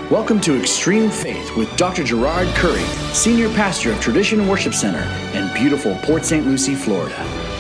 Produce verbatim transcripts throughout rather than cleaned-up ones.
Welcome to Extreme Faith with Doctor Gerard Curry, Senior Pastor of Tradition Worship Center in beautiful Port Saint Lucie, Florida.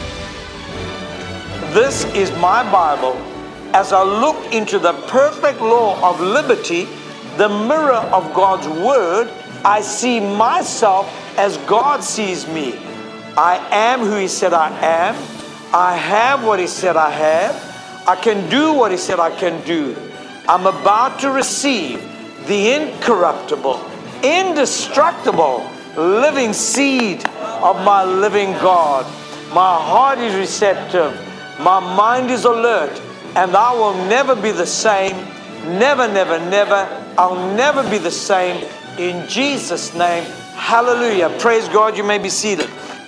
This is my Bible. As I look into the perfect law of liberty, the mirror of God's Word, I see myself as God sees me. I am who He said I am. I have what He said I have. I can do what He said I can do. I'm about to receive the incorruptible, indestructible, living seed of my living God. My heart is receptive. My mind is alert. And I will never be the same. Never, never, never. I'll never be the same. In Jesus' name, hallelujah. Praise God. You may be seated.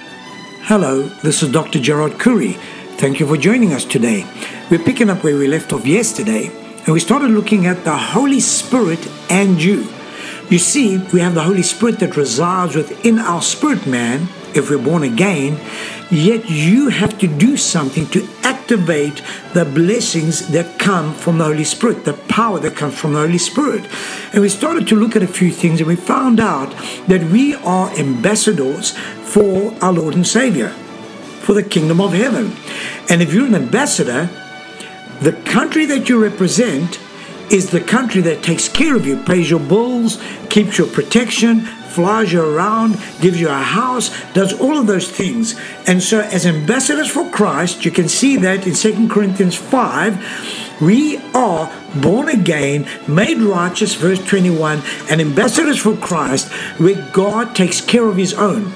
Hello, this is Doctor Gerard Curry. Thank you for joining us today. We're picking up where we left off yesterday. And we started looking at the Holy Spirit and you. You see, we have the Holy Spirit that resides within our spirit man, if we're born again, yet you have to do something to activate the blessings that come from the Holy Spirit, the power that comes from the Holy Spirit. And we started to look at a few things, and we found out that we are ambassadors for our Lord and Savior, for the kingdom of heaven. And if you're an ambassador, the country that you represent is the country that takes care of you, pays your bills, keeps your protection, flies you around, gives you a house, does all of those things. And so as ambassadors for Christ, you can see that in Second Corinthians five, we are born again, made righteous, verse twenty-one, and ambassadors for Christ, where God takes care of His own.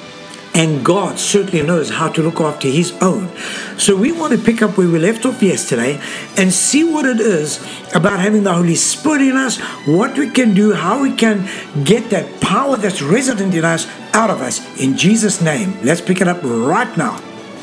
And God certainly knows how to look after His own. So we want to pick up where we left off yesterday and see what it is about having the Holy Spirit in us, what we can do, how we can get that power that's resident in us out of us. In Jesus' name, let's pick it up right now.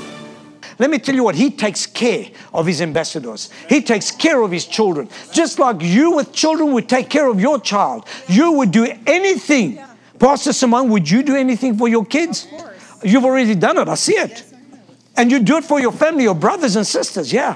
Let me tell you what, He takes care of His ambassadors. He takes care of His children. Just like you with children would take care of your child. You would do anything. Pastor Simone, would you do anything for your kids? You've already done it. I see it. And you do it for your family, your brothers and sisters. Yeah.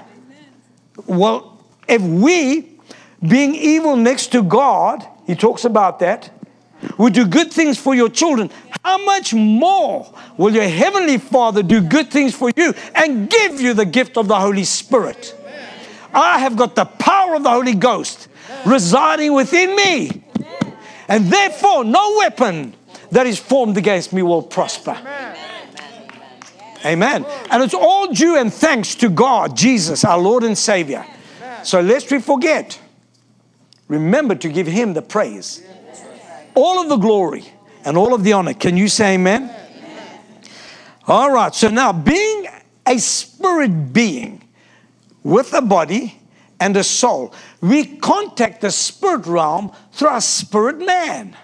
Well, if we, being evil next to God, He talks about that, would do good things for your children, how much more will your Heavenly Father do good things for you and give you the gift of the Holy Spirit? I have got the power of the Holy Ghost residing within me. And therefore, no weapon that is formed against me will prosper. Amen. And it's all due and thanks to God, Jesus, our Lord and Savior. So lest we forget, remember to give Him the praise, all of the glory, and all of the honor. Can you say amen? All right. So now, being a spirit being with a body and a soul, we contact the spirit realm through our spirit man.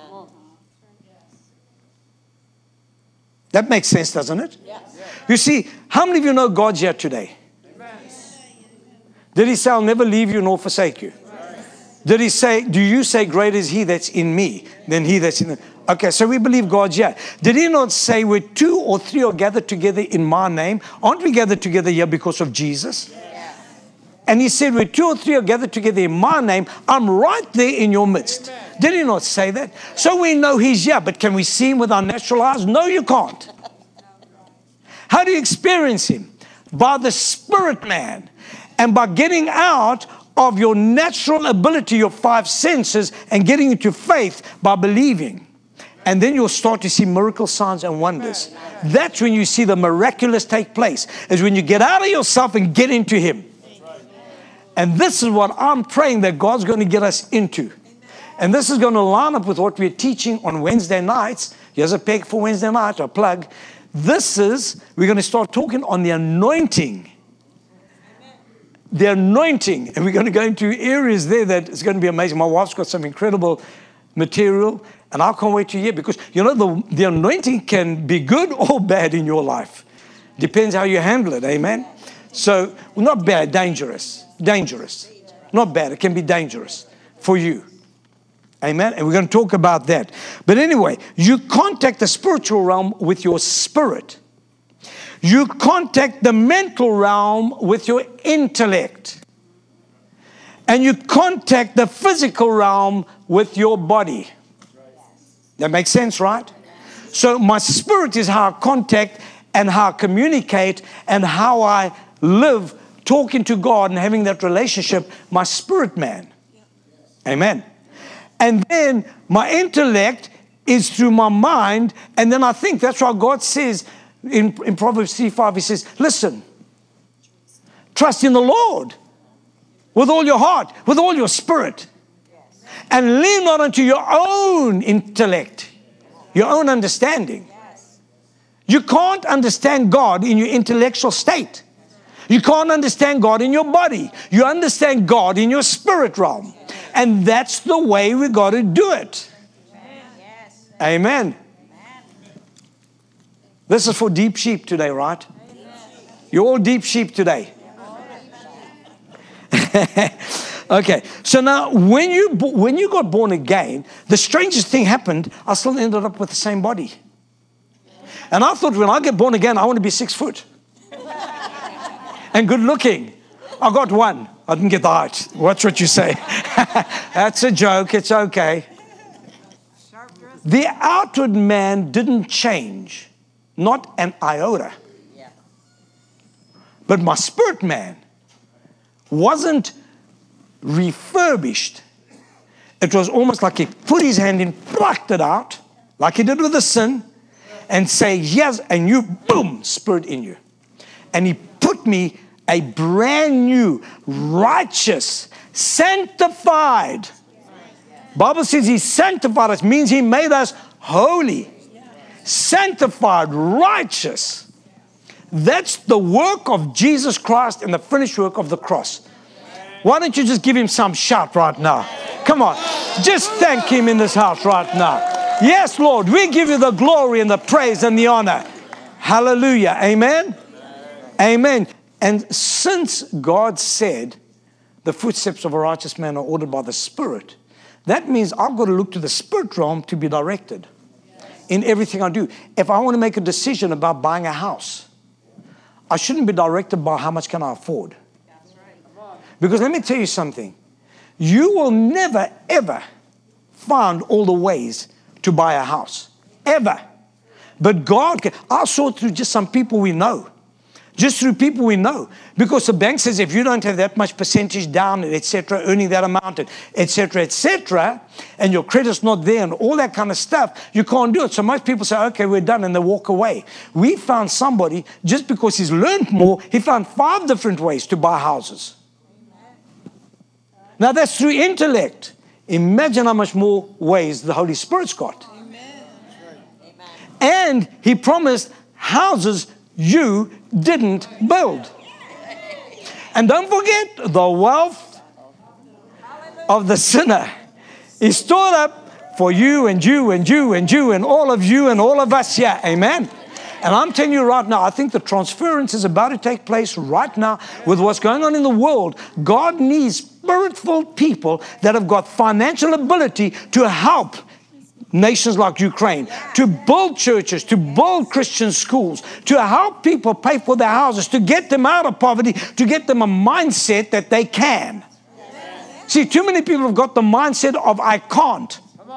That makes sense, doesn't it? Yes. You see, how many of you know God's here today? Amen. Did He say, I'll never leave you nor forsake you? Yes. Did He say, do you say, greater is He that's in me than he that's in the... Okay, so we believe God's here. Did He not say, where two or three are gathered together in my name? Aren't we gathered together here because of Jesus? Yes. And He said, where two or three are gathered together in my name, I'm right there in your midst. Amen. Did He not say that? So we know He's here, but can we see Him with our natural eyes? No, you can't. How do you experience Him? By the spirit man, and by getting out of your natural ability, your five senses, and getting into faith by believing. And then you'll start to see miracle signs and wonders. That's when you see the miraculous take place, is when you get out of yourself and get into Him. And this is what I'm praying that God's going to get us into. And this is going to line up with what we're teaching on Wednesday nights. Here's a peg for Wednesday night, a plug. This is, we're going to start talking on the anointing. The anointing. And we're going to go into areas there that is going to be amazing. My wife's got some incredible material, and I can't wait to hear, because, you know, the, the anointing can be good or bad in your life. Depends how you handle it, amen? So, not bad, dangerous. Dangerous. Not bad, it can be dangerous for you. Amen. And we're going to talk about that. But anyway, you contact the spiritual realm with your spirit. You contact the mental realm with your intellect. and you contact the physical realm with your body. That makes sense, right? So my spirit is how I contact and how I communicate and how I live, talking to God and having that relationship, my spirit man. Amen. And then my intellect is through my mind, and then I think. That's why God says in, in Proverbs three five, He says, listen, trust in the Lord with all your heart, with all your spirit, and lean not unto your own intellect, your own understanding. You can't understand God in your intellectual state. You can't understand God in your body. You understand God in your spirit realm. And that's the way we got to do it. Amen. This is for deep sheep today, right? You're all deep sheep today. Okay, so now when you when you got born again, the strangest thing happened. I still ended up with the same body. And I thought when I get born again, I want to be six foot. And good looking. I got one. I didn't get the height. Watch what you say. That's a joke. It's okay. The outward man didn't change. Not an iota. But my spirit man wasn't refurbished. It was almost like he put his hand in, plucked it out, like he did with the sin, and say, yes, and you, boom, spirit in you. And he put me a brand new, righteous, sanctified. Bible says he sanctified us, means he made us holy, sanctified, righteous. That's the work of Jesus Christ and the finished work of the cross. Why don't you just give him some shout right now? Come on, just thank him in this house right now. Yes, Lord, we give you the glory and the praise and the honor. Hallelujah. Amen. Amen. And since God said the footsteps of a righteous man are ordered by the Spirit, that means I've got to look to the spirit realm to be directed in everything I do. If I want to make a decision about buying a house, I shouldn't be directed by how much can I afford. Because let me tell you something. You will never, ever find all the ways to buy a house. Ever. But God can. I saw it through just some people we know. Just through people we know. Because the bank says if you don't have that much percentage down, et cetera, earning that amount, et cetera, et cetera, and your credit's not there and all that kind of stuff, you can't do it. So most people say, okay, we're done, and they walk away. We found somebody, just because he's learned more, he found five different ways to buy houses. Now that's through intellect. Imagine how much more ways the Holy Spirit's got. Amen. And he promised houses you didn't build. And don't forget, the wealth of the sinner is stored up for you and you and you and you and all of you and all of us here. Amen. And I'm telling you right now, I think the transference is about to take place right now with what's going on in the world. God needs spirit-filled people that have got financial ability to help nations like Ukraine, to build churches, to build Christian schools, to help people pay for their houses, to get them out of poverty, to get them a mindset that they can. See, too many people have got the mindset of I can't.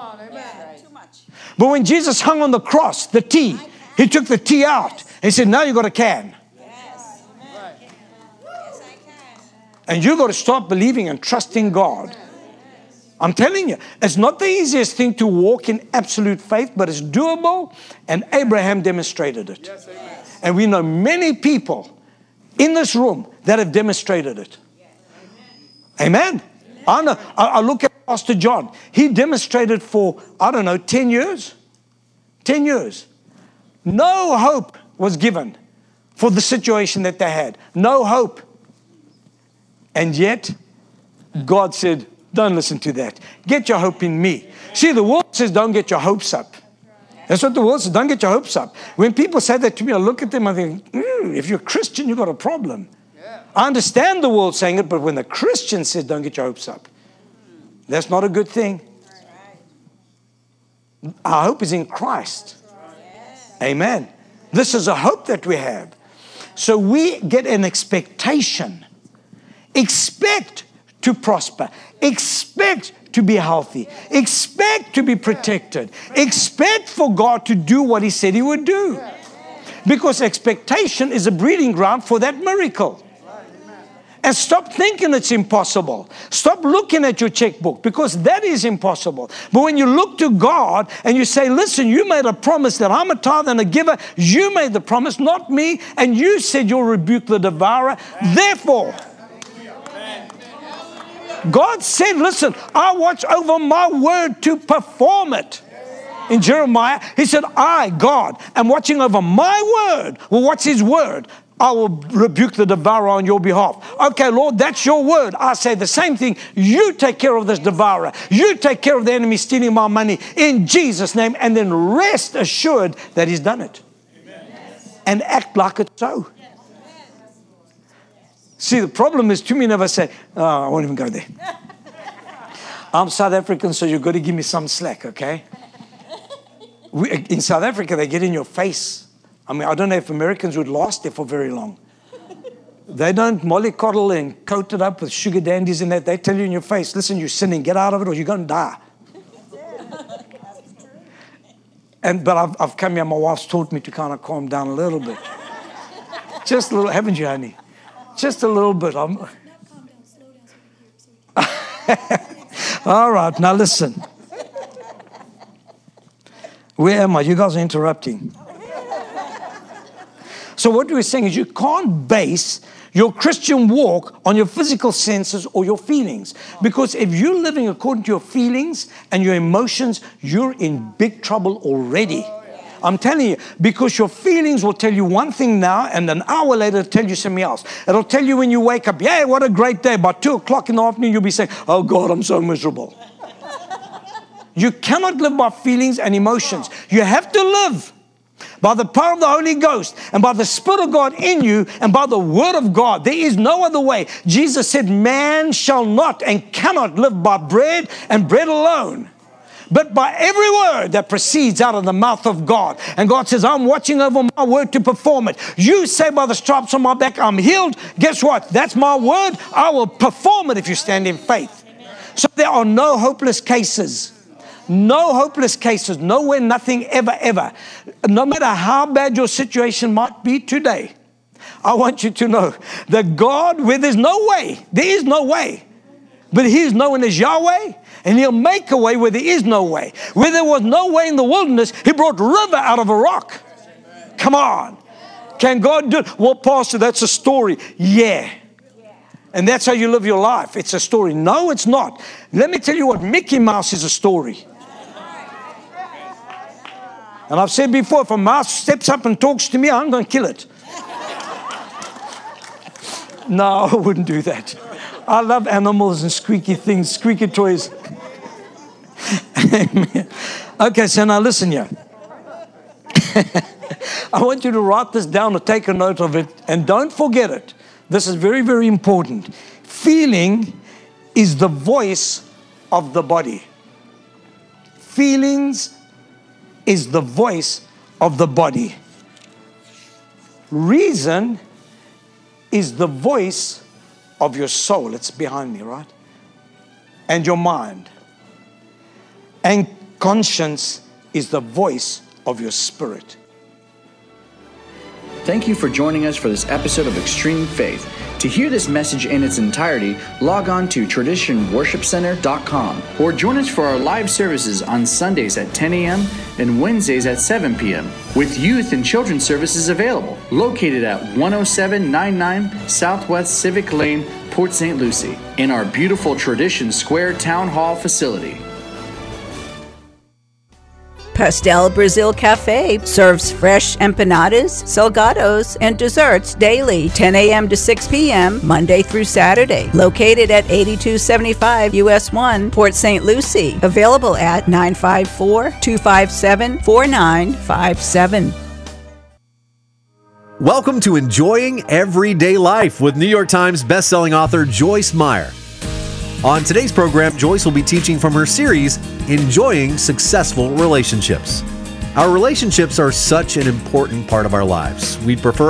But when Jesus hung on the cross, the T, he took the T out. He said, now you got a can. Yes. Yes, I can. And you got to start believing and trusting God. I'm telling you, it's not the easiest thing to walk in absolute faith, but it's doable, and Abraham demonstrated it. Yes, and we know many people in this room that have demonstrated it. Amen. Amen. I know. I, I look at Pastor John. He demonstrated for, I don't know, ten years. ten years. No hope was given for the situation that they had. No hope. And yet, God said, don't listen to that. Get your hope in me. See, the world says, don't get your hopes up. That's what the world says, don't get your hopes up. When people say that to me, I look at them and think, mm, if you're a Christian, you've got a problem. Yeah. I understand the world saying it, but when the Christian says, don't get your hopes up, that's not a good thing. Our hope is in Christ. Amen. This is a hope that we have. So we get an expectation. Expect to prosper. Expect to be healthy. Expect to be protected. Expect for God to do what He said He would do. Because expectation is a breeding ground for that miracle. And stop thinking it's impossible. Stop looking at your checkbook, because that is impossible. But when you look to God and you say, listen, you made a promise that I'm a tithe and a giver. You made the promise, not me. And you said you'll rebuke the devourer. Therefore, God said, listen, I watch over my word to perform it. In Jeremiah, He said, I, God, am watching over my word. Well, what's His word? I will rebuke the devourer on your behalf. Okay, Lord, that's your word. I say the same thing. You take care of this devourer. You take care of the enemy stealing my money in Jesus' name, and then rest assured that He's done it. Amen. And act like it's so. See, the problem is too many of us say, oh, I won't even go there. I'm South African, so you've got to give me some slack, okay? We, in South Africa, they get in your face. I mean, I don't know if Americans would last there for very long. They don't mollycoddle and coat it up with sugar dandies and that. They tell you in your face, listen, you're sinning, get out of it or you're going to die. And But I've, I've come here, my wife's taught me to kind of calm down a little bit. Just a little, haven't you, honey? Just a little bit. I'm... All right, now listen. Where am I? You guys are interrupting. So what we're saying is you can't base your Christian walk on your physical senses or your feelings. Because if you're living according to your feelings and your emotions, you're in big trouble already. I'm telling you, because your feelings will tell you one thing now, and an hour later it'll tell you something else. It'll tell you when you wake up, yeah, what a great day. By two o'clock in the afternoon, you'll be saying, oh God, I'm so miserable. You cannot live by feelings and emotions. You have to live by the power of the Holy Ghost and by the Spirit of God in you and by the Word of God. There is no other way. Jesus said, man shall not and cannot live by bread and bread alone, but by every word that proceeds out of the mouth of God. And God says, I'm watching over my word to perform it. You say by the stripes on my back, I'm healed. Guess what? That's my word. I will perform it if you stand in faith. So there are no hopeless cases. No hopeless cases. Nowhere, nothing, ever, ever. No matter how bad your situation might be today, I want you to know that God, where there's no way, there is no way, but He is known as Yahweh, and He'll make a way where there is no way. Where there was no way in the wilderness, He brought river out of a rock. Come on. Can God do it? Well, Pastor, that's a story. Yeah. And that's how you live your life. It's a story. No, it's not. Let me tell you what, Mickey Mouse is a story. And I've said before, if a mouse steps up and talks to me, I'm going to kill it. No, I wouldn't do that. I love animals and squeaky things, squeaky toys. Amen. Okay, so now listen here. I want you to write this down or take a note of it, and don't forget it. This is very, very important. Feeling is the voice of the body. Feelings is the voice of the body. Reason is the voice of your soul. It's behind me, right? And your mind. And conscience is the voice of your spirit. Thank you for joining us for this episode of Extreme Faith. To hear this message in its entirety, log on to tradition worship center dot com or join us for our live services on Sundays at ten a.m. and Wednesdays at seven p.m. with youth and children's services available, located at one oh seven ninety-nine Southwest Civic Lane, Port Saint Lucie, in our beautiful Tradition Square Town Hall facility. Pastel Brazil Cafe serves fresh empanadas, salgados, and desserts daily, ten a.m. to six p.m., Monday through Saturday. Located at eighty-two seventy-five U S one, Port Saint Lucie. Available at nine five four, two five seven, four nine five seven. Welcome to Enjoying Everyday Life with New York Times bestselling author Joyce Meyer. On today's program, Joyce will be teaching from her series, Enjoying Successful Relationships. Our relationships are such an important part of our lives. We'd prefer